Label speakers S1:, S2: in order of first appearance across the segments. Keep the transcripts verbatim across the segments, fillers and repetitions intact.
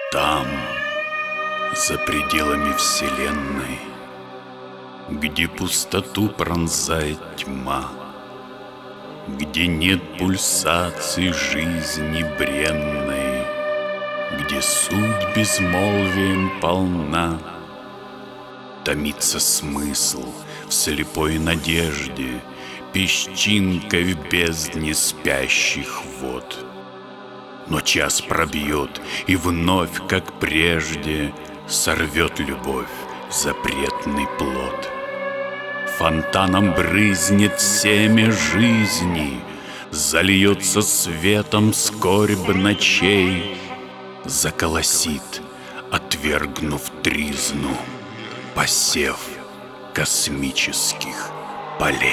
S1: Там, за пределами Вселенной, где пустоту пронзает тьма, где нет пульсаций жизни бренной, где суть безмолвием полна, томится смысл в слепой надежде, песчинкой в бездне спящих вод. Но час пробьет, и вновь, как прежде, сорвет любовь запретный плод. Фонтаном брызнет семя жизни, зальется светом скорбь ночей, заколосит, отвергнув тризну, посев космических полей.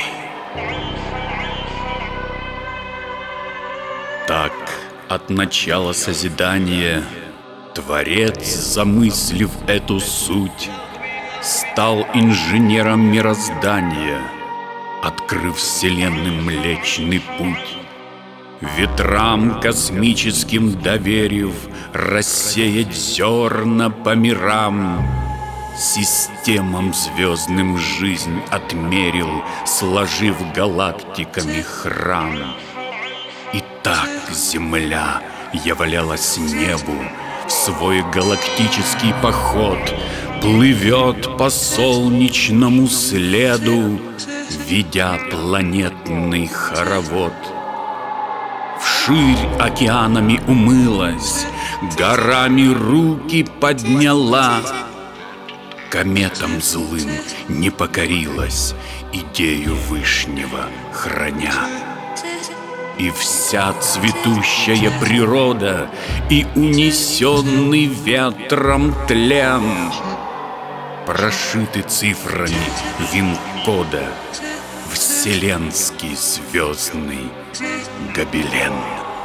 S1: Так от начала созидания Творец, замыслив эту суть, стал инженером мироздания, открыв вселенным Млечный Путь. Ветрам космическим доверив рассеять зерна по мирам, системам звездным жизнь отмерил, сложив галактиками храм. И так Земля являлась небу в свой галактический поход, плывет по солнечному следу, ведя планетный хоровод. Вширь океанами умылась, горами руки подняла, кометам злым не покорилась, идею Вышнего храня. И вся цветущая природа, и унесенный ветром тлен прошиты цифрами вин-кода, вселенский звездный гобелен.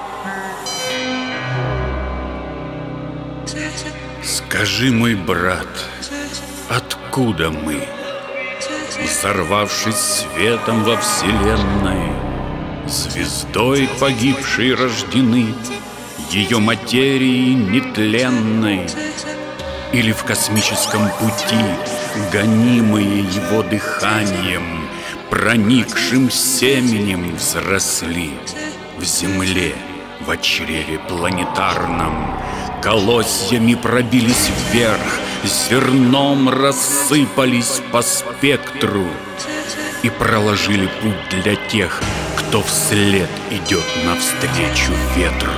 S1: Скажи, мой брат, откуда мы, взорвавшись светом во вселенной, звездой погибшей рождены, ее материей нетленной, или в космическом пути, гонимые его дыханием, проникшим семенем взросли в земле, в чреве планетарном, колосьями пробились вверх, зерном рассыпались по спектру и проложили путь для тех, кто вслед идет навстречу ветру.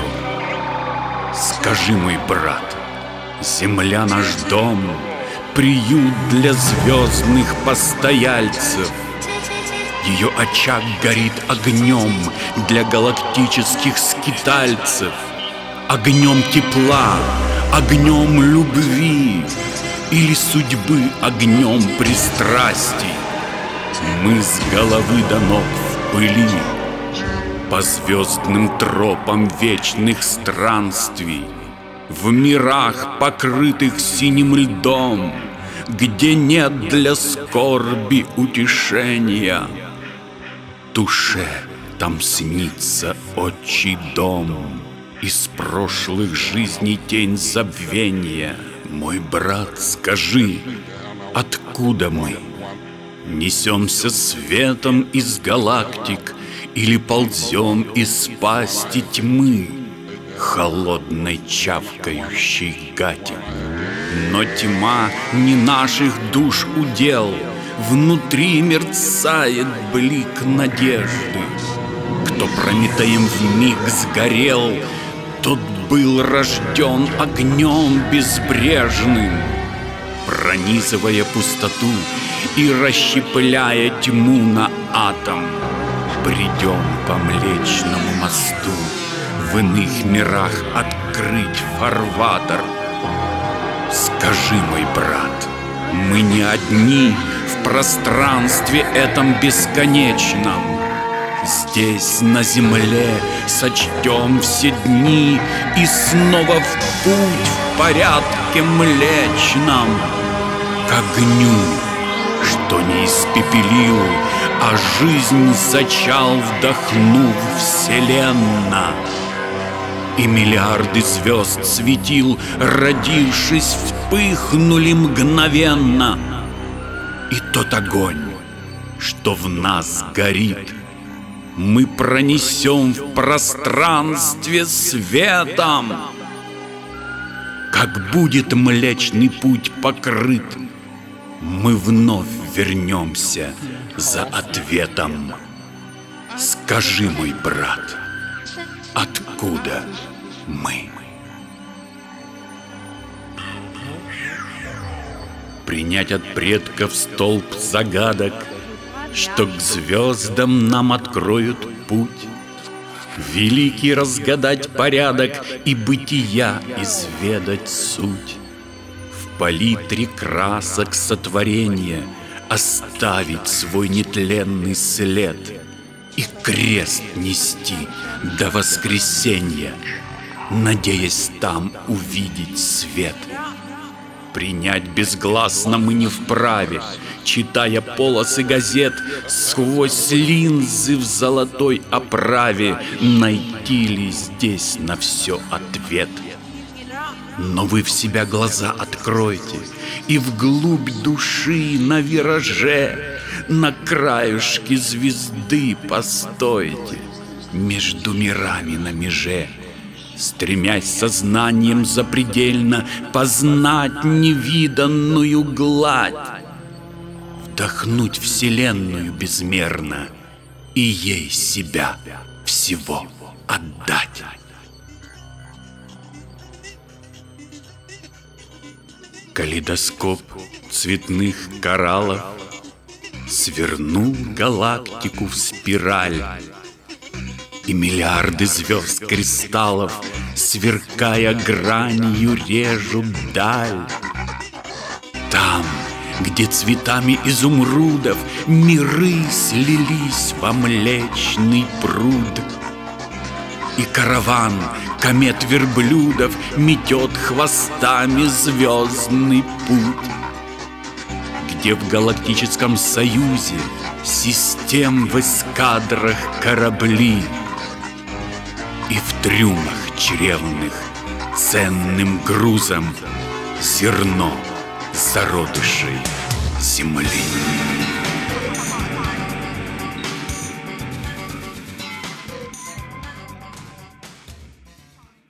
S1: Скажи, мой брат, Земля наш дом, приют для звездных постояльцев. Ее очаг горит огнем для галактических скитальцев, огнем тепла, огнем любви или судьбы огнем пристрастий. Мы с головы до ног в пыли, по звездным тропам вечных странствий, в мирах, покрытых синим льдом, где нет для скорби утешения. Душе там снится отчий дом, из прошлых жизней тень забвения. Мой брат, скажи, откуда мы? Несемся светом из галактик или ползем из пасти тьмы, холодной чавкающей гати? Но тьма не наших душ удел, внутри мерцает блик надежды. Кто Прометеем вмиг сгорел, тот был рожден огнем безбрежным, пронизывая пустоту и расщепляя тьму на атом. Придем по Млечному мосту, в иных мирах открыть фарватер. Скажи, мой брат, мы не одни в пространстве этом бесконечном. Здесь, на земле, сочтем все дни и снова в путь в порядке млечном, к огню, что не испепелил, а жизнь зачал, вдохнув вселенно. И миллиарды звезд светил, родившись, вспыхнули мгновенно. И тот огонь, что в нас горит, мы пронесем в пространстве светом. Как будет Млечный Путь покрыт, мы вновь вернемся за ответом. Скажи, мой брат, откуда мы? Принять от предков столб загадок, что к звездам нам откроют путь, великий разгадать порядок и бытия изведать суть. В палитре красок сотворения оставить свой нетленный след и крест нести до воскресенья, надеясь там увидеть свет. Принять безгласно мы не вправе, читая полосы газет, сквозь линзы в золотой оправе найти ли здесь на все ответ. Но вы в себя глаза откройте и вглубь души на вираже, на краюшке звезды постойте, между мирами на меже, стремясь сознанием запредельно познать невиданную гладь, вдохнуть вселенную безмерно и ей себя всего отдать. Калейдоскоп цветных кораллов свернул галактику в спираль, и миллиарды звезд кристаллов, сверкая гранью, режут даль. Там, где цветами изумрудов миры слились во Млечный пруд, и караван комет верблюдов метет хвостами звездный путь, где в галактическом союзе систем в эскадрах корабли, и в трюмах чревных ценным грузом зерно зародышей земли.